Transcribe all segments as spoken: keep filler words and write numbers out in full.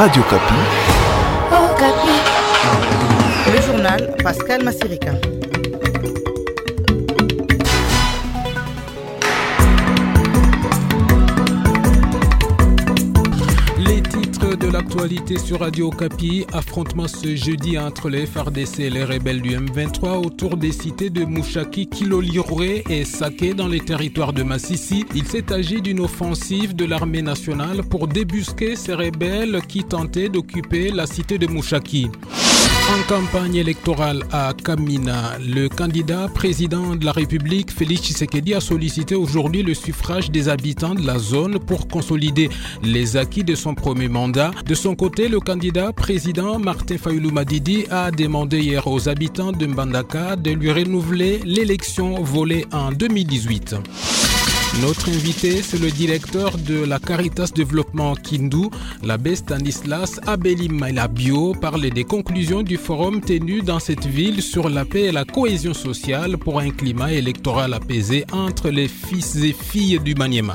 Radio Kapi. Oh, Kapi. Le journal Pascal Massirika. De l'actualité sur Radio Kapi, affrontement ce jeudi entre les F R D C et les rebelles du M vingt-trois autour des cités de Mushaki, Kilolirwe et Saké dans les territoires de Massissi. Il s'est agi d'une offensive de l'armée nationale pour débusquer ces rebelles qui tentaient d'occuper la cité de Mushaki. En campagne électorale à Kamina, le candidat président de la République, Félix Tshisekedi, a sollicité aujourd'hui le suffrage des habitants de la zone pour consolider les acquis de son premier mandat. De son côté, le candidat président Martin Fayulu Madidi a demandé hier aux habitants de Mbandaka de lui renouveler l'élection volée en deux mille dix-huit. Notre invité, c'est le directeur de la Caritas Développement Kindu, l'abbé Stanislas Abeli-Mailabio, parle des conclusions du forum tenu dans cette ville sur la paix et la cohésion sociale pour un climat électoral apaisé entre les fils et filles du Maniema.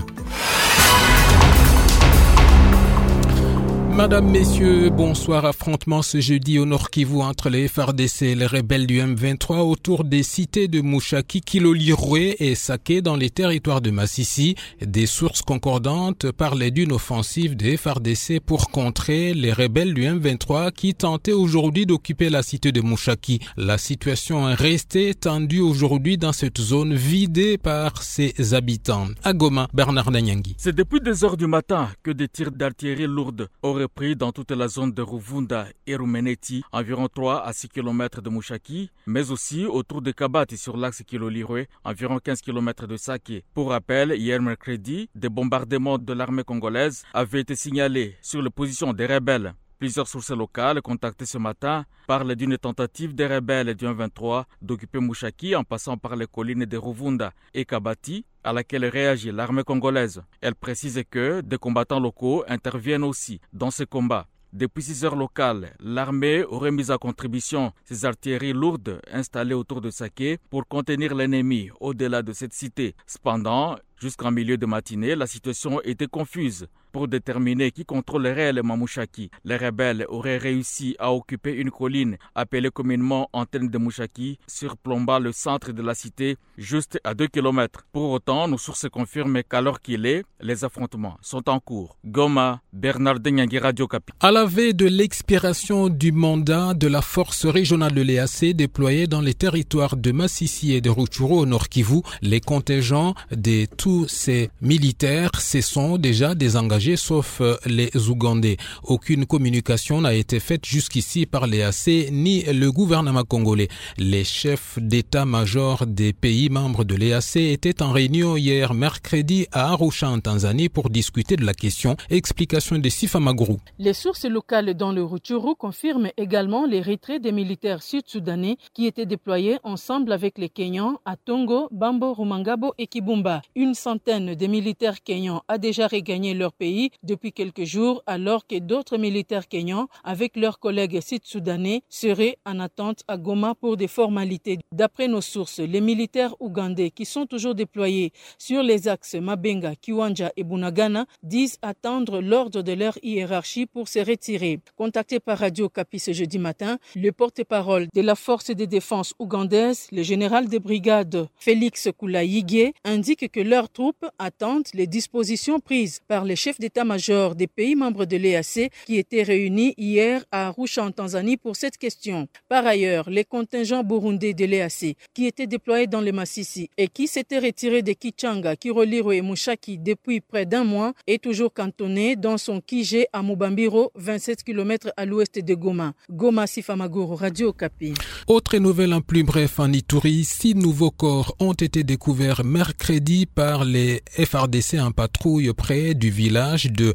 Madame, Messieurs, bonsoir. Affrontement ce jeudi au Nord Kivu entre les F R D C et les rebelles du M vingt-trois autour des cités de Mushaki, Kilolirwe et Saké dans les territoires de Massissi. Des sources concordantes parlaient d'une offensive des F R D C pour contrer les rebelles du M vingt-trois qui tentaient aujourd'hui d'occuper la cité de Mushaki. La situation est restée tendue aujourd'hui dans cette zone vidée par ses habitants. À Goma, Bernard Nyangi. C'est depuis deux heures du matin que des tirs d'artillerie lourde auraient pris dans toute la zone de Ruvunda et Rumeneti, environ trois à six kilomètres de Mushaki, mais aussi autour de Kabati sur l'axe Kilolirwe, environ quinze kilomètres de Saké. Pour rappel, hier mercredi, des bombardements de l'armée congolaise avaient été signalés sur les positions des rebelles. Plusieurs sources locales contactées ce matin parlent d'une tentative des rebelles du M vingt-trois d'occuper Mushaki en passant par les collines de Ruvunda et Kabati, à laquelle réagit l'armée congolaise. Elle précise que des combattants locaux interviennent aussi dans ces combats. Depuis six heures locales, l'armée aurait mis à contribution ses artilleries lourdes installées autour de Saké pour contenir l'ennemi au-delà de cette cité. Cependant, jusqu'en milieu de matinée, la situation était confuse pour déterminer qui contrôle réellement Mushaki. Les rebelles auraient réussi à occuper une colline appelée communément antenne de Mushaki, surplombant le centre de la cité juste à deux kilomètres. Pour autant, nos sources confirment qu'à l'heure qu'il est, les affrontements sont en cours. Goma, Bernard Nyangi, Radio Kapi. À la veille de l'expiration du mandat de la force régionale de l'E A C déployée dans les territoires de Massissi et de Rutshuru au Nord Kivu, les contingents de tous ces militaires se sont déjà désengagés sauf les Ougandais. Aucune communication n'a été faite jusqu'ici par l'E A C ni le gouvernement congolais. Les chefs d'état-major des pays membres de l'E A C étaient en réunion hier mercredi à Arusha en Tanzanie pour discuter de la question. Explication de Sifa Maguru. Les sources locales dans le Rutshuru confirment également les retraits des militaires sud-soudanais qui étaient déployés ensemble avec les Kenyans à Tongo, Bambo, Rumangabo et Kibumba. Une centaine de militaires kenyans a déjà regagné leur pays depuis quelques jours, alors que d'autres militaires kenyans, avec leurs collègues sud-soudanais, seraient en attente à Goma pour des formalités. D'après nos sources, les militaires ougandais qui sont toujours déployés sur les axes Mabenga, Kiwanja et Bunagana disent attendre l'ordre de leur hiérarchie pour se retirer. Contacté par Radio Kapi ce jeudi matin, le porte-parole de la force de défense ougandaise, le général de brigade Félix Kulaïgué, indique que leurs troupes attendent les dispositions prises par les chefs d'état-major des pays membres de l'E A C qui étaient réunis hier à Arusha en Tanzanie pour cette question. Par ailleurs, les contingents burundais de l'E A C qui étaient déployés dans les Massissi et qui s'étaient retirés de Kichanga, Kiroliro et Mushaki depuis près d'un mois est toujours cantonné dans son Kije à Mubambiro, vingt-sept kilomètres à l'ouest de Goma. Goma, Sifamaguru, Radio Kapi. Autre nouvelle en plus bref en Ituri, six nouveaux corps ont été découverts mercredi par les F R D C en patrouille près du village de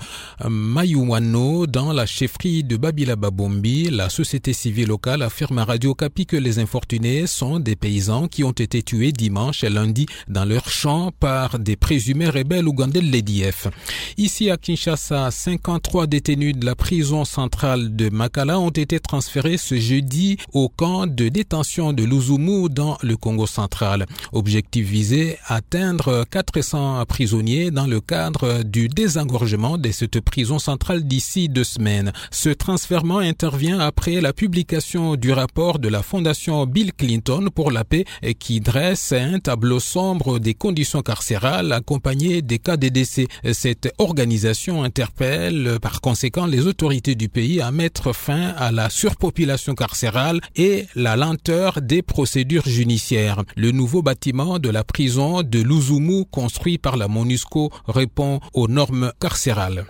Mayuwano dans la chefferie de Babila Babombi. La société civile locale affirme à Radio Kapi que les infortunés sont des paysans qui ont été tués dimanche et lundi dans leur champ par des présumés rebelles ougandais de l'E D F. Ici à Kinshasa, cinquante-trois détenus de la prison centrale de Makala ont été transférés ce jeudi au camp de détention de Luzumu dans le Congo central. Objectif visé, atteindre quatre cents prisonniers dans le cadre du désengorgement d'engorgement de cette prison centrale d'ici deux semaines. Ce transfèrement intervient après la publication du rapport de la Fondation Bill Clinton pour la paix qui dresse un tableau sombre des conditions carcérales accompagné des cas de décès. Cette organisation interpelle par conséquent les autorités du pays à mettre fin à la surpopulation carcérale et la lenteur des procédures judiciaires. Le nouveau bâtiment de la prison de Luzumu construit par la MONUSCO répond aux normes carcérales.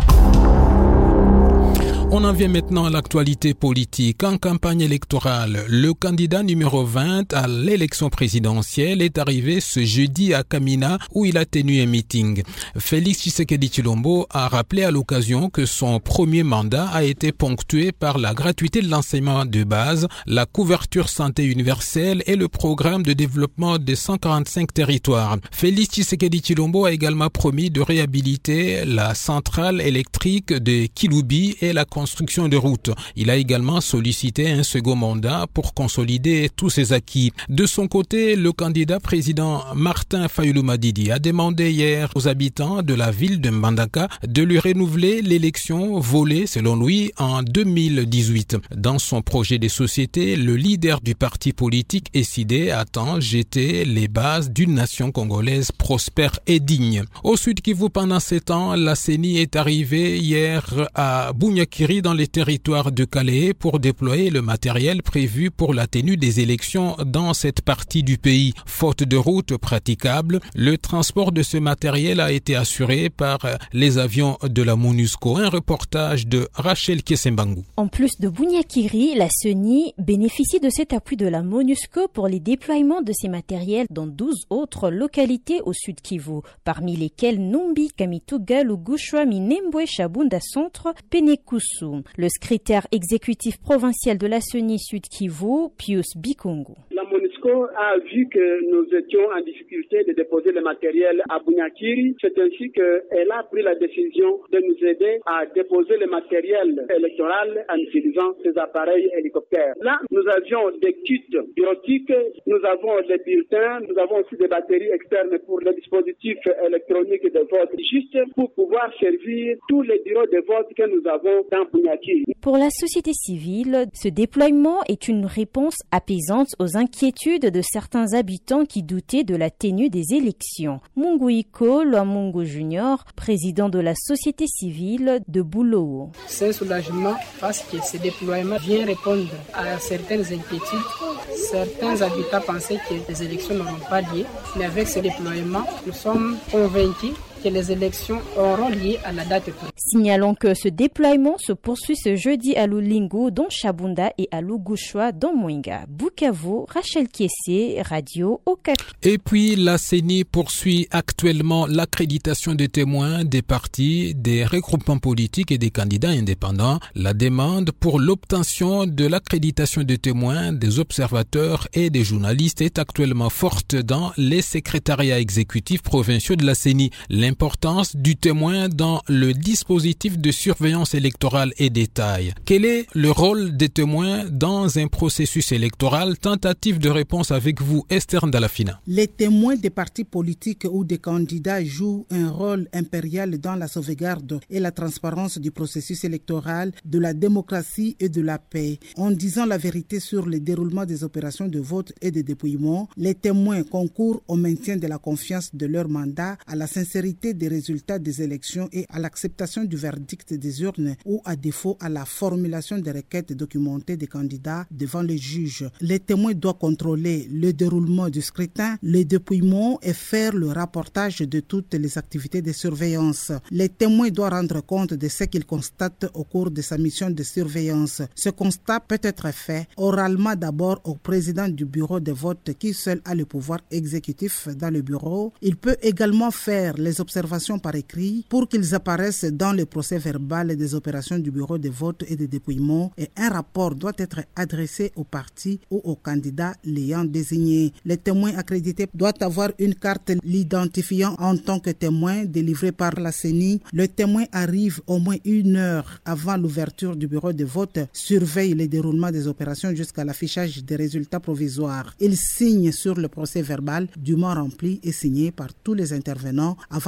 On en vient maintenant à l'actualité politique. En campagne électorale, le candidat numéro vingt à l'élection présidentielle est arrivé ce jeudi à Kamina où il a tenu un meeting. Félix Tshisekedi Tshilombo a rappelé à l'occasion que son premier mandat a été ponctué par la gratuité de l'enseignement de base, la couverture santé universelle et le programme de développement de cent quarante-cinq territoires. Félix Tshisekedi Tshilombo a également promis de réhabiliter la centrale électrique de Kilubi et la construction de routes. Il a également sollicité un second mandat pour consolider tous ses acquis. De son côté, le candidat président Martin Fayulu Madidi a demandé hier aux habitants de la ville de Mbandaka de lui renouveler l'élection volée, selon lui, en deux mille dix-huit. Dans son projet de société, le leader du parti politique S I D attend jeter les bases d'une nation congolaise prospère et digne. Au Sud Kivu, pendant sept ans, la C E N I est arrivée hier à Bunyakiri dans les territoires de Calais pour déployer le matériel prévu pour la tenue des élections dans cette partie du pays. Faute de route praticable, le transport de ce matériel a été assuré par les avions de la MONUSCO. Un reportage de Rachel Kesembangu. En plus de Bunyakiri, la C E N I bénéficie de cet appui de la MONUSCO pour les déploiements de ces matériels dans douze autres localités au Sud Kivu, parmi lesquelles Numbi, Kamituga, Lugushwa, Minembwe, Shabunda Centre, Penekusu. Le secrétaire exécutif provincial de la C E N I Sud Kivu, Pius Bikungu. La MONUSCO a vu que nous étions en difficulté de déposer le matériel à Bunyakiri. C'est ainsi qu'elle a pris la décision de nous aider à déposer le matériel électoral en utilisant ces appareils hélicoptères. Là, nous avions des kits bureautiques, nous avons des bulletins, nous avons aussi des batteries externes pour les dispositifs électroniques de vote, juste pour pouvoir servir tous les bureaux de vote que nous avons dans Bunyakiri. Pour la société civile, ce déploiement est une réponse apaisante aux inquiétudes de certains habitants qui doutaient de la tenue des élections. Munguiko Lwamungu Junior, président de la société civile de Bouloo. C'est un soulagement parce que ce déploiement vient répondre à certaines inquiétudes. Certains habitants pensaient que les élections n'auront pas lieu, mais avec ce déploiement, nous sommes convaincus que les élections auront lieu à la date. Signalons que ce déploiement se poursuit ce jeudi à Lulingu, dans Shabunda, et à Lugushwa, dans Mwenga. Bukavu, Rachel Kiessé, Radio Okapi. Et puis, la C E N I poursuit actuellement l'accréditation des témoins des partis, des regroupements politiques et des candidats indépendants. La demande pour l'obtention de l'accréditation des témoins, des observateurs et des journalistes est actuellement forte dans les secrétariats exécutifs provinciaux de la C E N I. L'importance du témoin dans le dispositif de surveillance électorale est détaillée. Quel est le rôle des témoins dans un processus électoral? Tentative de réponse avec vous, Esther Ndalafina. Les témoins des partis politiques ou des candidats jouent un rôle impérial dans la sauvegarde et la transparence du processus électoral, de la démocratie et de la paix. En disant la vérité sur le déroulement des opérations de vote et de dépouillement, les témoins concourent au maintien de la confiance de leur mandat, à la sincérité des résultats des élections et à l'acceptation du verdict des urnes ou à défaut à la formulation des requêtes documentées des candidats devant les juges. Les témoins doivent contrôler le déroulement du scrutin, le dépouillement et faire le rapportage de toutes les activités de surveillance. Les témoins doivent rendre compte de ce qu'ils constatent au cours de sa mission de surveillance. Ce constat peut être fait oralement d'abord au président du bureau de vote qui seul a le pouvoir exécutif dans le bureau. Il peut également faire les observations par écrit pour qu'ils apparaissent dans le procès verbal des opérations du bureau de vote et de dépouillement, et un rapport doit être adressé au parti ou au candidat l'ayant désigné. Les témoins accrédités doivent avoir une carte l'identifiant en tant que témoin délivrée par la C E N I. Le témoin arrive au moins une heure avant l'ouverture du bureau de vote, surveille le déroulement des opérations jusqu'à l'affichage des résultats provisoires. Il signe sur le procès verbal dûment rempli et signé par tous les intervenants avant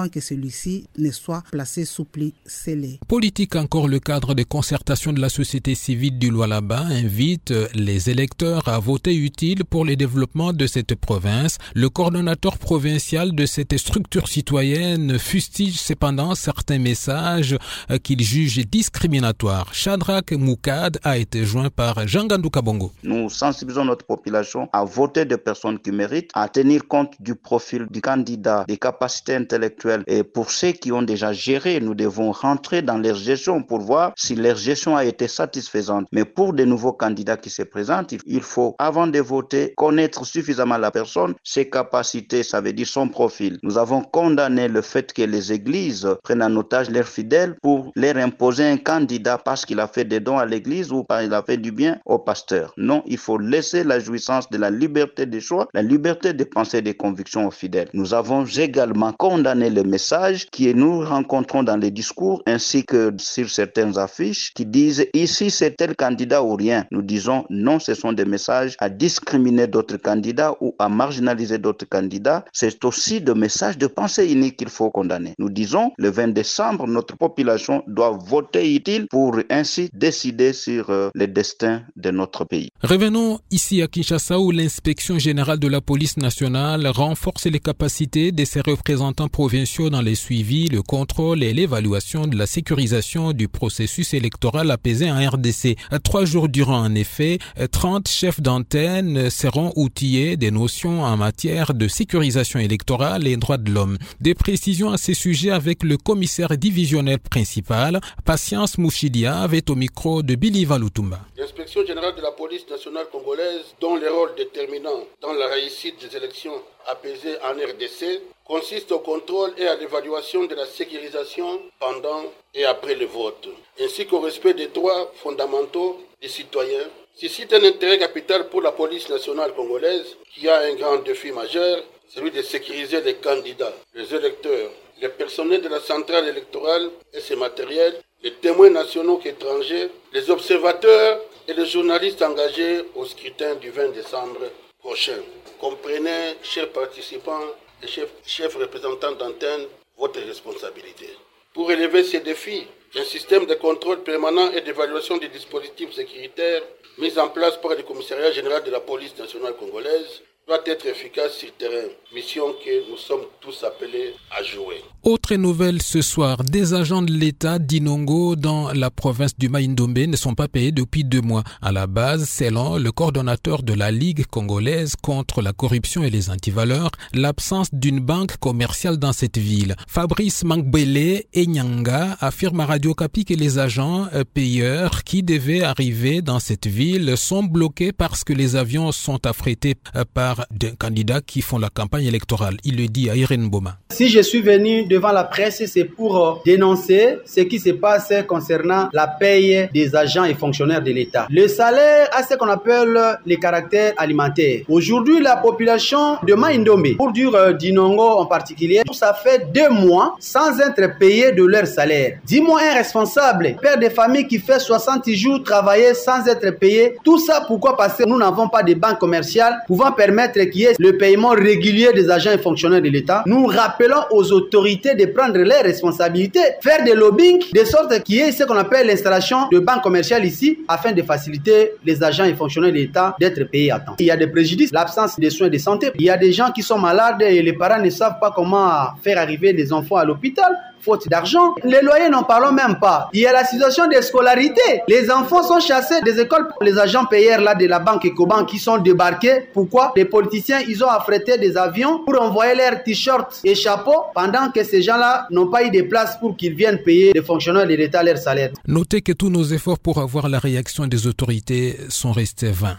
que celui-ci ne soit placé sous pli scellé. Politique encore, le cadre de concertation de la société civile du Lualaba invite les électeurs à voter utile pour le développement de cette province. Le coordonnateur provincial de cette structure citoyenne fustige cependant certains messages qu'il juge discriminatoires. Shadrach Moukad a été joint par Jean Gandou Kabongo. Nous sensibilisons notre population à voter des personnes qui méritent, à tenir compte du profil du candidat, des capacités intellectuelles. Et pour ceux qui ont déjà géré, nous devons rentrer dans leur gestion pour voir si leur gestion a été satisfaisante. Mais pour de nouveaux candidats qui se présentent, il faut, avant de voter, connaître suffisamment la personne, ses capacités, ça veut dire son profil. Nous avons condamné le fait que les églises prennent en otage leurs fidèles pour leur imposer un candidat parce qu'il a fait des dons à l'église ou parce qu'il a fait du bien au pasteur. Non, il faut laisser la jouissance de la liberté des choix, la liberté de penser et des convictions aux fidèles. Nous avons également condamné le message que nous rencontrons dans les discours ainsi que sur certaines affiches qui disent ici c'est tel candidat ou rien. Nous disons non, ce sont des messages à discriminer d'autres candidats ou à marginaliser d'autres candidats. C'est aussi des messages de pensée unique qu'il faut condamner. Nous disons le vingt décembre, notre population doit voter utile pour ainsi décider sur euh, le destin de notre pays. Revenons ici à Kinshasa où l'inspection générale de la police nationale renforce les capacités de ses représentants provinciaux dans les suivis, le contrôle et l'évaluation de la sécurisation du processus électoral apaisé en R D C. Trois jours durant, en effet, trente chefs d'antenne seront outillés des notions en matière de sécurisation électorale et droits de l'homme. Des précisions à ces sujets avec le commissaire divisionnel principal, Patience Mouchidia, avait au micro de Billy Valutumba. L'inspection générale de la police nationale congolaise, dont le rôle déterminant dans la réussite des élections apaisées en R D C, consiste au contrôle et à l'évaluation de la sécurisation pendant et après le vote, ainsi qu'au respect des droits fondamentaux des citoyens. C'est un intérêt capital pour la police nationale congolaise qui a un grand défi majeur, celui de sécuriser les candidats, les électeurs, les personnels de la centrale électorale et ses matériels, les témoins nationaux qu'étrangers, les observateurs et les journalistes engagés au scrutin du vingt décembre prochain. Comprenez, chers participants et chefs, chefs représentants d'antenne, votre responsabilité. Pour relever ces défis, un système de contrôle permanent et d'évaluation des dispositifs sécuritaires mis en place par le commissariat général de la police nationale congolaise doit être efficace sur terrain, mission que nous sommes tous appelés à jouer. Autre nouvelle ce soir, des agents de l'État d'Inongo dans la province du Maïndombe ne sont pas payés depuis deux mois. À la base, selon le coordonnateur de la Ligue congolaise contre la corruption et les antivaleurs, l'absence d'une banque commerciale dans cette ville. Fabrice Mangbele Enyanga affirme à Radio Kapi que les agents payeurs qui devaient arriver dans cette ville sont bloqués parce que les avions sont affrétés par des candidats qui font la campagne électorale. Il le dit à Irène Boma. Si je suis venu devant la presse, c'est pour dénoncer ce qui se passe concernant la paye des agents et fonctionnaires de l'État. Le salaire a ce qu'on appelle les caractères alimentaires. Aujourd'hui, la population de Maïndombe, pour dire d'Inongo en particulier, ça fait deux mois sans être payés de leur salaire. Dis-moi un responsable, père de famille qui fait soixante jours travailler sans être payé. Tout ça pourquoi? Parce que nous n'avons pas de banque commerciale pouvant permettre qu'il y ait le paiement régulier des agents et fonctionnaires de l'État. Nous rappelons aux autorités de prendre leurs responsabilités, faire des lobbying, de sorte qu'il y ait ce qu'on appelle l'installation de banques commerciales ici, afin de faciliter les agents et fonctionnaires de l'État d'être payés à temps. Il y a des préjudices, l'absence de soins de santé. Il y a des gens qui sont malades et les parents ne savent pas comment faire arriver les enfants à l'hôpital. Faute d'argent. Les loyers, n'en parlons même pas. Il y a la situation des scolarités. Les enfants sont chassés des écoles. Les agents payeurs là de la banque Ecobank qui sont débarqués. Pourquoi? Les politiciens, ils ont affrété des avions pour envoyer leurs t-shirts et chapeaux pendant que ces gens-là n'ont pas eu de place pour qu'ils viennent payer les fonctionnaires de l'État leur salaire. Notez que tous nos efforts pour avoir la réaction des autorités sont restés vains.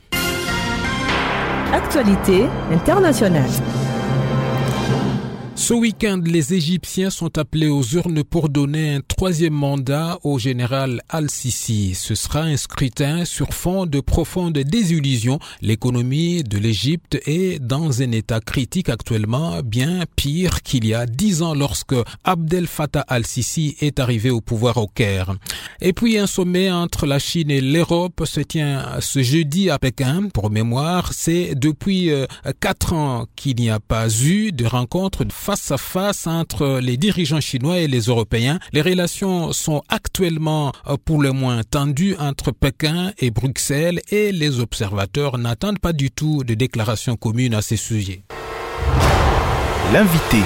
Actualité internationale. Ce week-end, les Égyptiens sont appelés aux urnes pour donner un troisième mandat au général Al-Sisi. Ce sera un scrutin sur fond de profonde désillusion. L'économie de l'Égypte est dans un état critique actuellement, bien pire qu'il y a dix ans lorsque Abdel Fattah Al-Sisi est arrivé au pouvoir au Caire. Et puis un sommet entre la Chine et l'Europe se tient ce jeudi à Pékin. Pour mémoire, c'est depuis quatre ans qu'il n'y a pas eu de rencontre de face à face entre les dirigeants chinois et les Européens. Les relations sont actuellement pour le moins tendues entre Pékin et Bruxelles et les observateurs n'attendent pas du tout de déclarations communes à ces sujets. L'invité.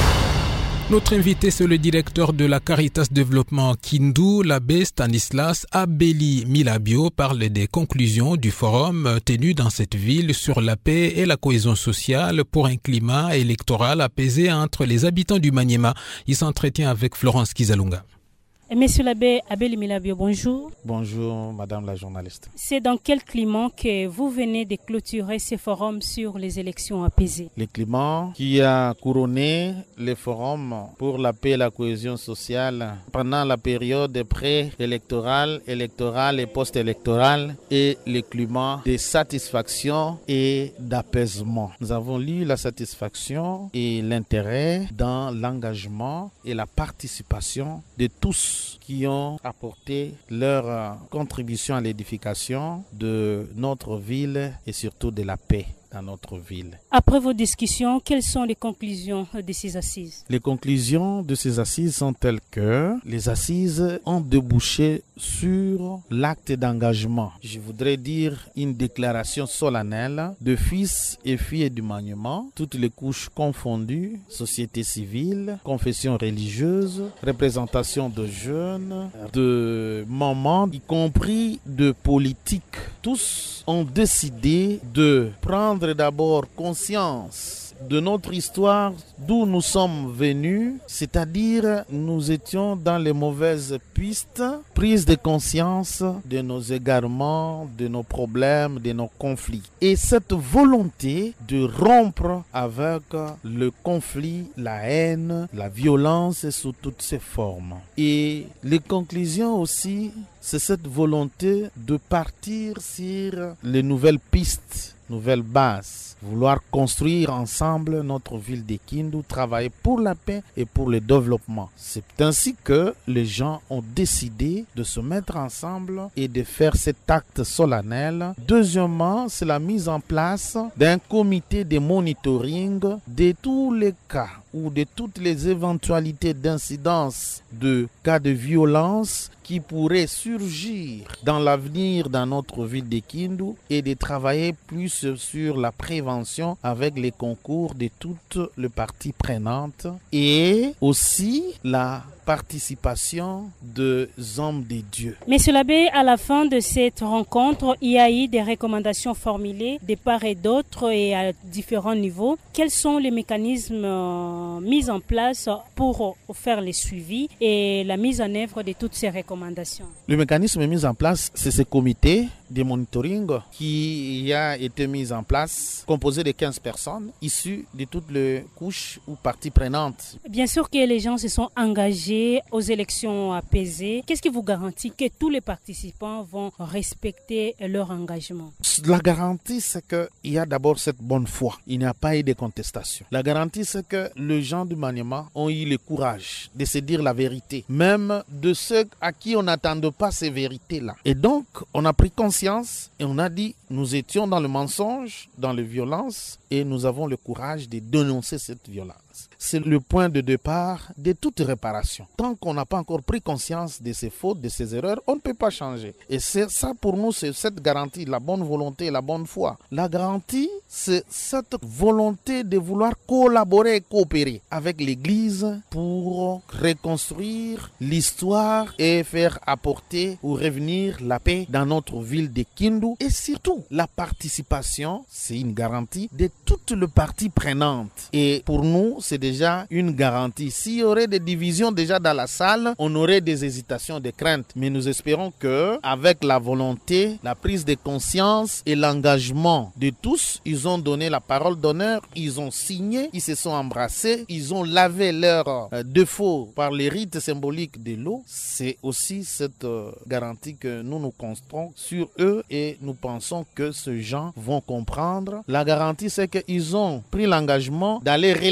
Notre invité, c'est le directeur de la Caritas Développement Kindu, l'abbé Stanislas Abeli Milabio, parle des conclusions du forum tenu dans cette ville sur la paix et la cohésion sociale pour un climat électoral apaisé entre les habitants du Maniema. Il s'entretient avec Florence Kizalunga. Monsieur l'abbé Abeli Milabio, bonjour. Bonjour, madame la journaliste. C'est dans quel climat que vous venez de clôturer ce forum sur les élections apaisées? Le climat qui a couronné le forum pour la paix et la cohésion sociale pendant la période pré-électorale, électorale et post-électorale est le climat de satisfaction et d'apaisement. Nous avons lu la satisfaction et l'intérêt dans l'engagement et la participation de tous qui ont apporté leur contribution à l'édification de notre ville et surtout de la paix dans notre ville. Après vos discussions, quelles sont les conclusions de ces assises? Les conclusions de ces assises sont telles que les assises ont débouché sur l'acte d'engagement. Je voudrais dire une déclaration solennelle de fils et filles du Maniema, toutes les couches confondues, société civile, confession religieuse, représentation de jeunes, de mamans, y compris de politiques. Tous ont décidé de prendre d'abord conscience de notre histoire, d'où nous sommes venus, c'est-à-dire nous étions dans les mauvaises pistes, prise de conscience de nos égarements, de nos problèmes, de nos conflits. Et cette volonté de rompre avec le conflit, la haine, la violence sous toutes ses formes. Et les conclusions aussi, c'est cette volonté de partir sur les nouvelles pistes, nouvelles bases. Vouloir construire ensemble notre ville de Kindu, travailler pour la paix et pour le développement. C'est ainsi que les gens ont décidé de se mettre ensemble et de faire cet acte solennel. Deuxièmement, c'est la mise en place d'un comité de monitoring de tous les cas ou de toutes les éventualités d'incidence de cas de violence qui pourraient surgir dans l'avenir dans notre ville de Kindu et de travailler plus sur la prévention avec les concours de toutes les parties prenantes et aussi la participation des hommes de Dieu. Monsieur l'abbé, à la fin de cette rencontre, il y a eu des recommandations formulées de part et d'autre et à différents niveaux. Quels sont les mécanismes euh, mis en place pour faire le suivi et la mise en œuvre de toutes ces recommandations? Le mécanisme mis en place, c'est ce comité de monitoring qui a été mis en place, composé de quinze personnes issues de toutes les couches ou parties prenantes. Bien sûr que les gens se sont engagés aux élections apaisées. Qu'est-ce qui vous garantit que tous les participants vont respecter leur engagement? La garantie, c'est qu'il y a d'abord cette bonne foi. Il n'y a pas eu de contestation. La garantie, c'est que les gens du Maniema ont eu le courage de se dire la vérité, même de ceux à qui on n'attendait pas ces vérités-là. Et donc, on a pris conscience et on a dit, nous étions dans le mensonge, dans la violence, et nous avons le courage de dénoncer cette violence. C'est le point de départ de toute réparation. Tant qu'on n'a pas encore pris conscience de ses fautes, de ses erreurs, on ne peut pas changer. Et c'est ça pour nous, c'est cette garantie, la bonne volonté, la bonne foi. La garantie, c'est cette volonté de vouloir collaborer et coopérer avec l'Église pour reconstruire l'histoire et faire apporter ou revenir la paix dans notre ville de Kindu. Et surtout, la participation, c'est une garantie de toutes les parties prenantes. Et pour nous, c'est déjà une garantie. S'il y aurait des divisions déjà dans la salle, on aurait des hésitations, des craintes. Mais nous espérons que, avec la volonté, la prise de conscience et l'engagement de tous, ils ont donné la parole d'honneur, ils ont signé, ils se sont embrassés, ils ont lavé leurs euh, défauts par les rites symboliques de l'eau. C'est aussi cette euh, garantie que nous nous construisons sur eux et nous pensons que ces gens vont comprendre. La garantie, c'est qu'ils ont pris l'engagement d'aller relayer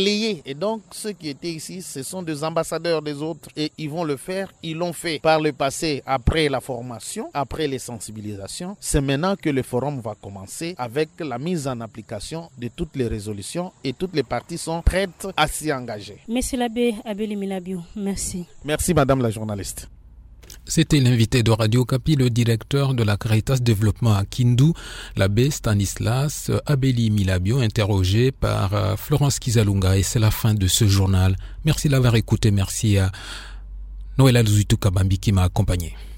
Et donc, ceux qui étaient ici, ce sont des ambassadeurs des autres et ils vont le faire. Ils l'ont fait par le passé, après la formation, après les sensibilisations. C'est maintenant que le forum va commencer avec la mise en application de toutes les résolutions et toutes les parties sont prêtes à s'y engager. Monsieur l'abbé Abeli Milabio, merci. Merci madame la journaliste. C'était l'invité de Radio Okapi, le directeur de la Caritas Développement à Kindu, l'abbé Stanislas Abeli Milabio, interrogé par Florence Kizalunga. Et c'est la fin de ce journal. Merci d'avoir écouté. Merci à Noël Azuitou Kabambi qui m'a accompagné.